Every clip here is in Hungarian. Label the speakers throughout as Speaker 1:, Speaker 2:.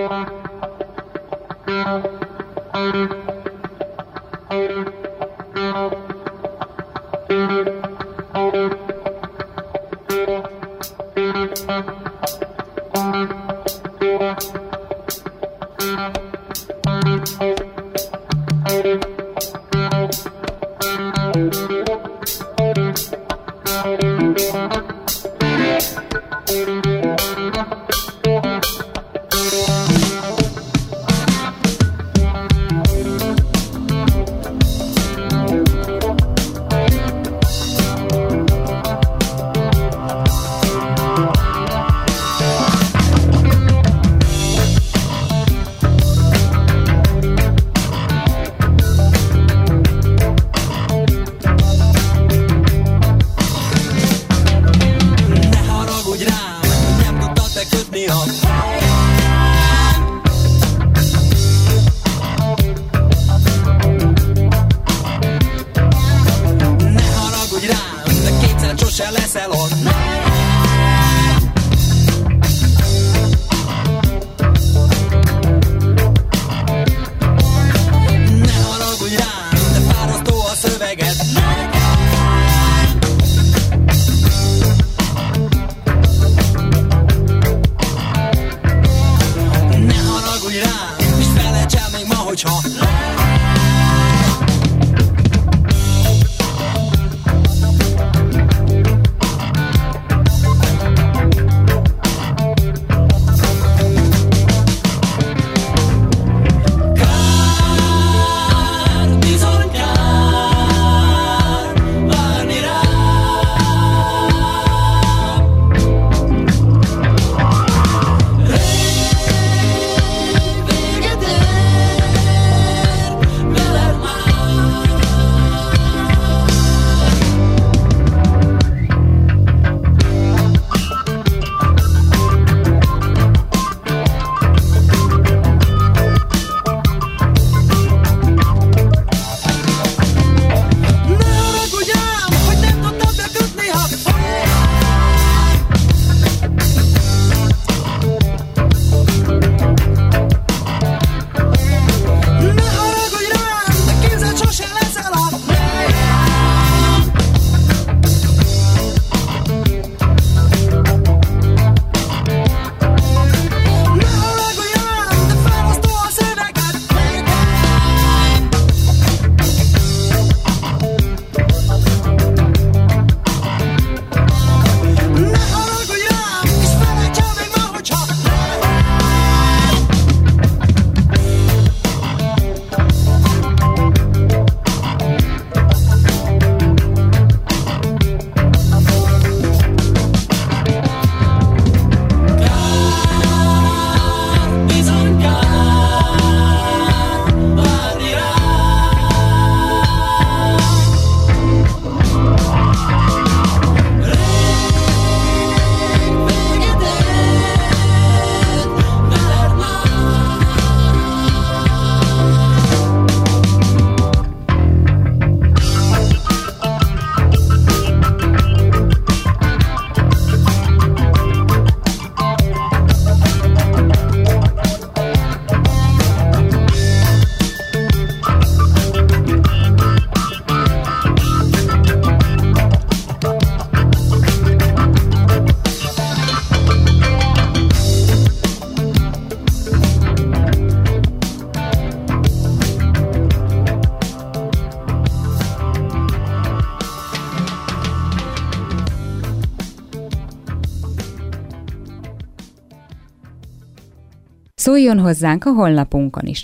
Speaker 1: Szóljon hozzánk a honlapunkon is.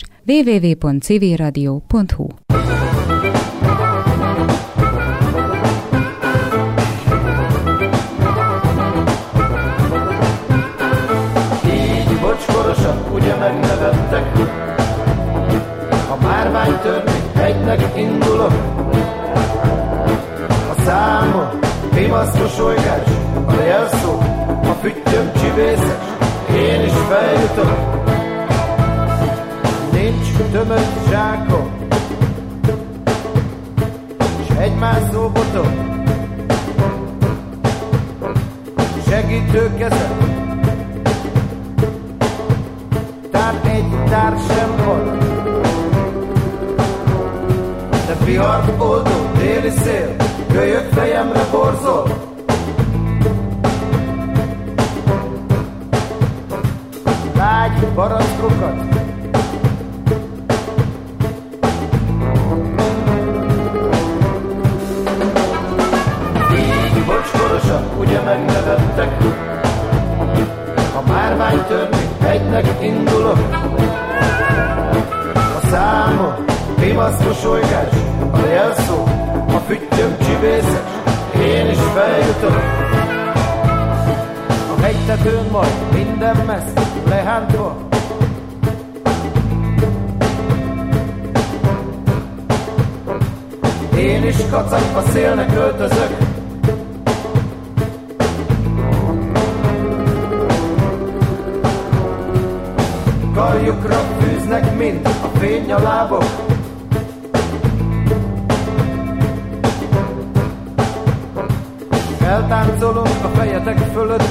Speaker 1: www.civilradio.hu.
Speaker 2: Így bocskorosak ugye megnevettek, a márványtörvény egynek indulok. A számon pimaszkos olygás, a jelszó, a füttyöm csivészes, én is feljutok. Nincs tömött zsákom, s egymászó botok, segítő kezem, tárt nyár sem volt, de vihart oldó déli szél, kölyök fejemre borzol. Lágy barackokat, így bocskorosan ugye megnevettek. A márvány törni egynek indulok. A számom pimaszkos olygás, a jelszó, a füttyöm csibészes, én is feljutok. A hegytetőn majd minden messz lehántva. Én is kacagva szélnek öltözök. Karjukra fűznek mind a fénynyalábok. Eltáncolunk a fejetek fölött.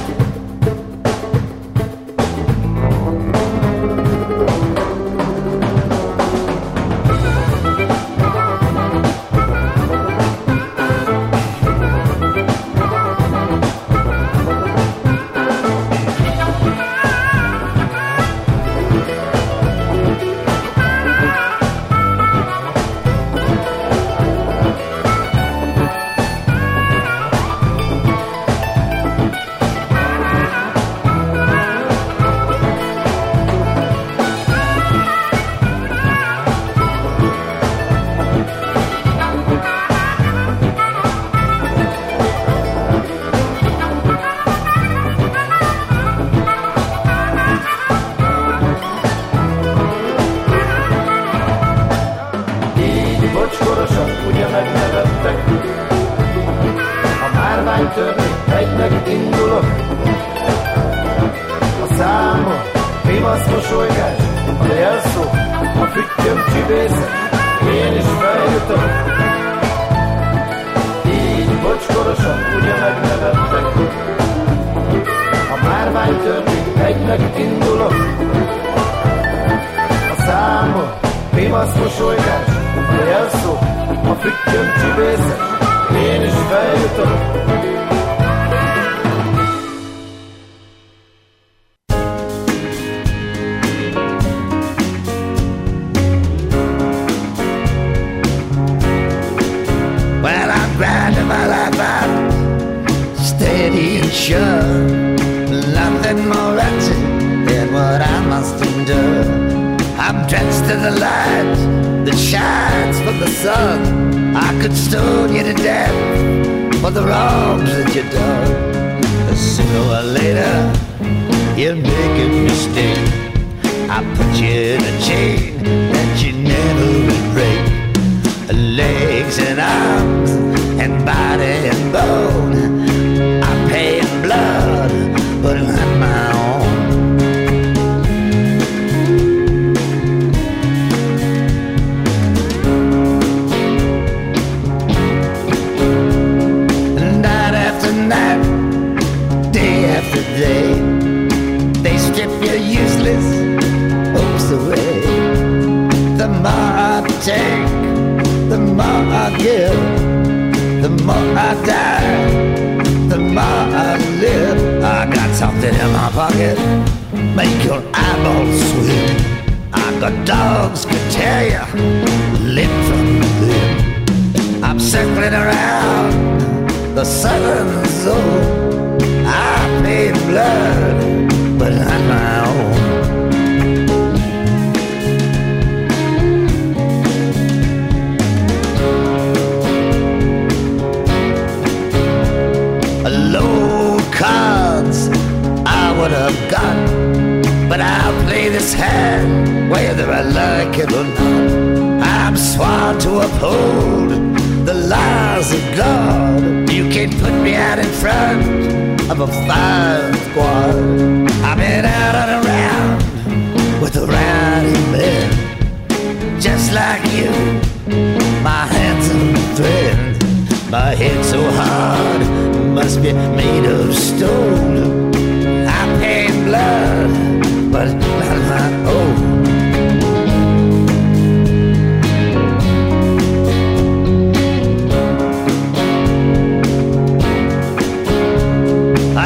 Speaker 3: But not my own.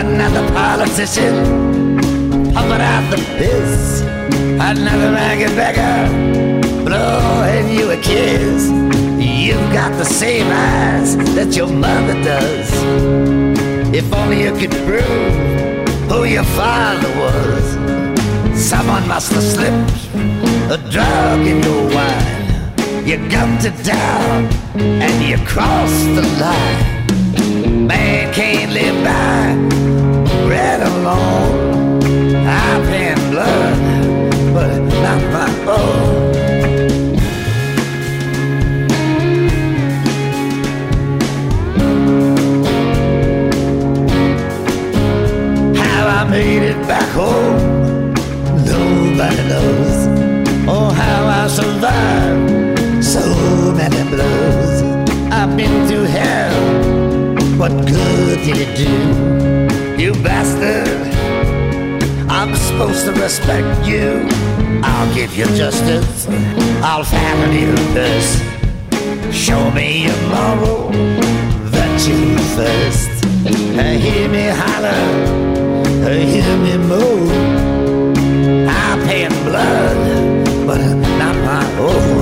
Speaker 2: another politician pumping out the piss. Another ragged beggar blowing you a kiss. You've got the same eyes that your mother does. If only you could prove who your father was. Someone must have slipped a drug in your wine. You gumped it down and you crossed the line. Man can't live by bread alone. I'm paying blood, but not my own. How I made it back home, nobody knows. Oh, how I survived so many blows. I've been through hell, what good did it do? You bastard, I'm supposed to respect you. I'll give you justice, I'll fatten you this. Show me your moral virtue first. Hear me holler, hear me move. I'm paying blood, but not my own.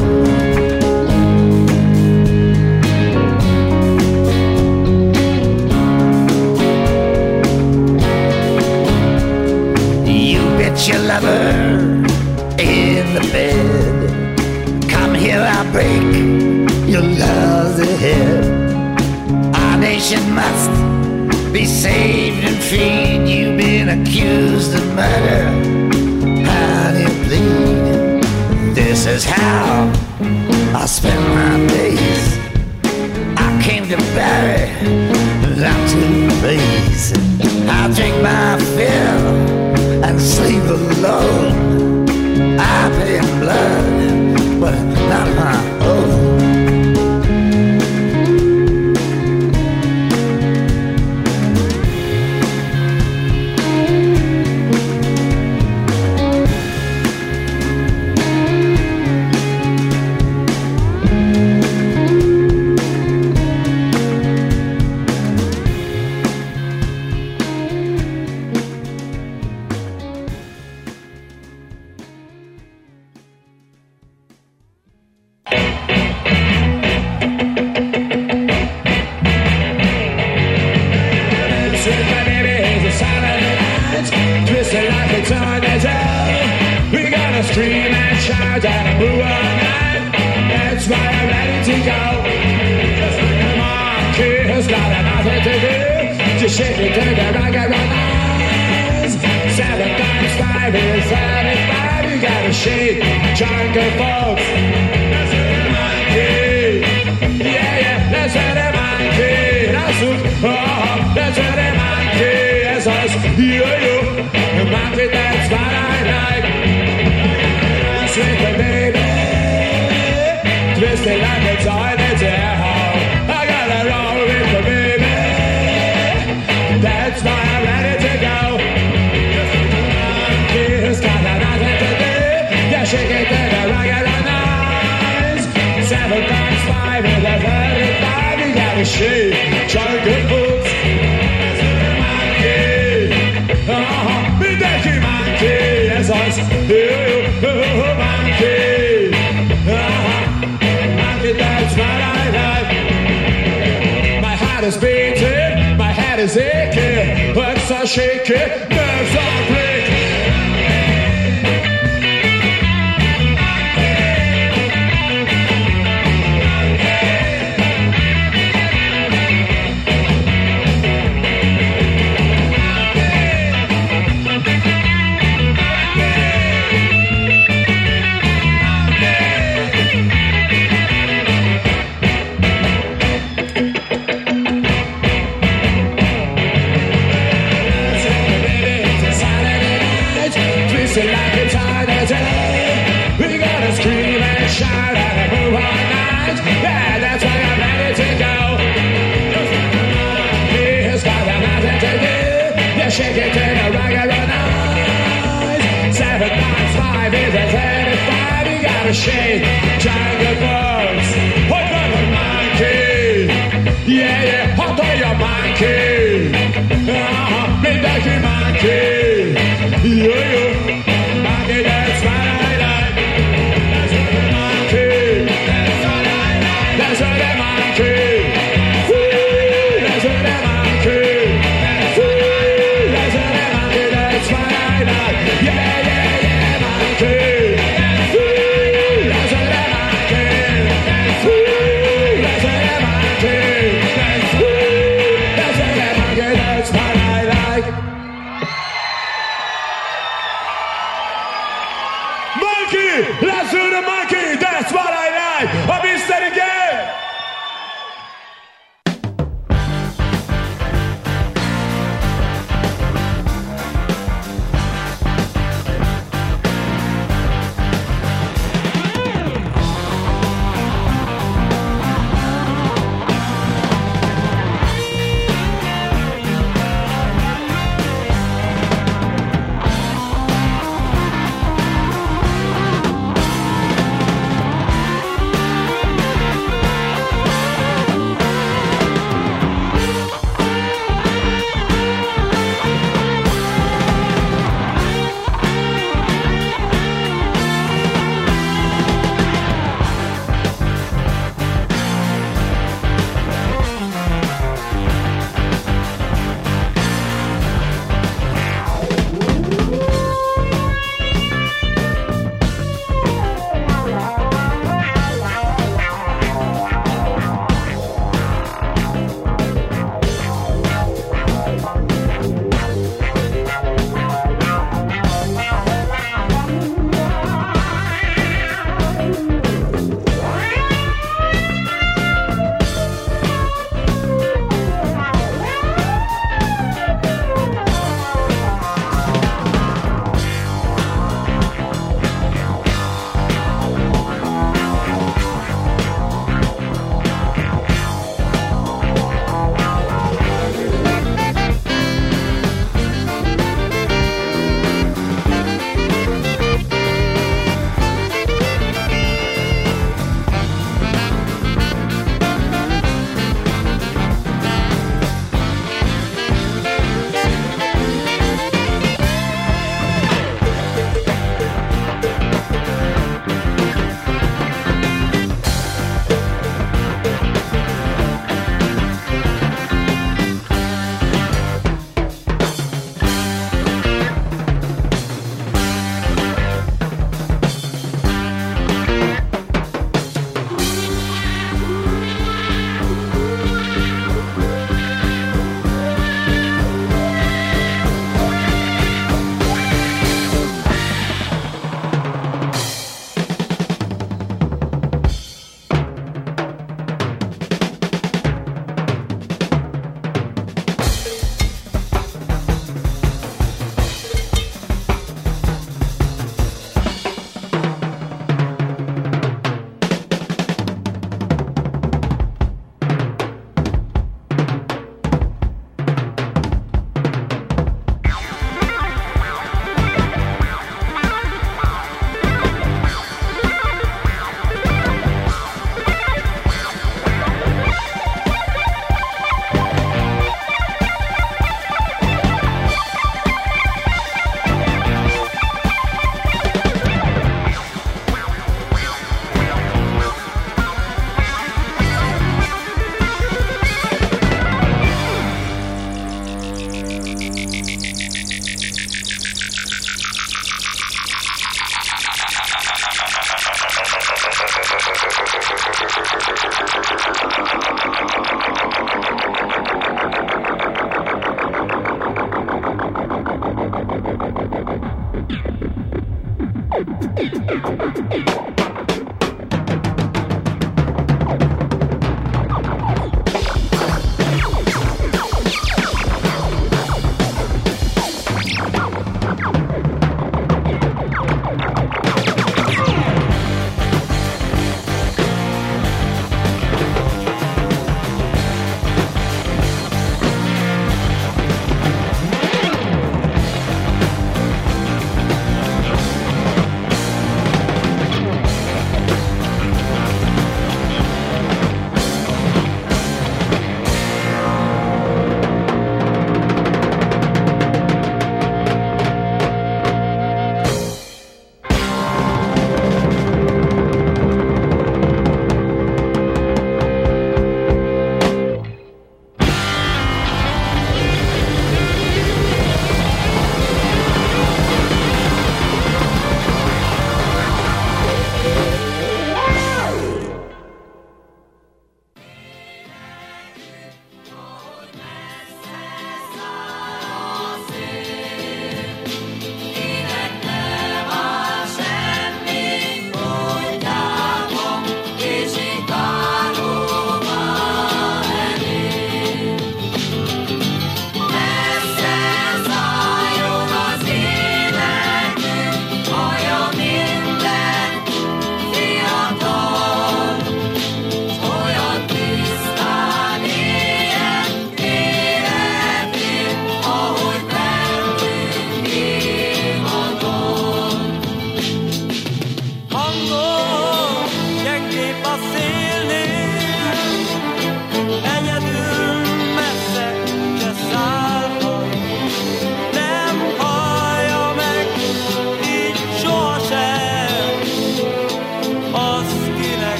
Speaker 2: You bet your lover in the bed. Come here, I'll break your love's head. Our nation must be saved and freed. You've been accused of murder. How do you plead? This is how I spend my days. I came to bury, not to praise. I'll drink my fill and sleep alone. I pay in blood, but not my own.
Speaker 3: Shake it, nerves are breaking. Shake it to the regular night. 7 times 5 is a 35. You gotta shake, jungle birds. Hot on the monkey. Yeah, hot on your monkey. taste it again.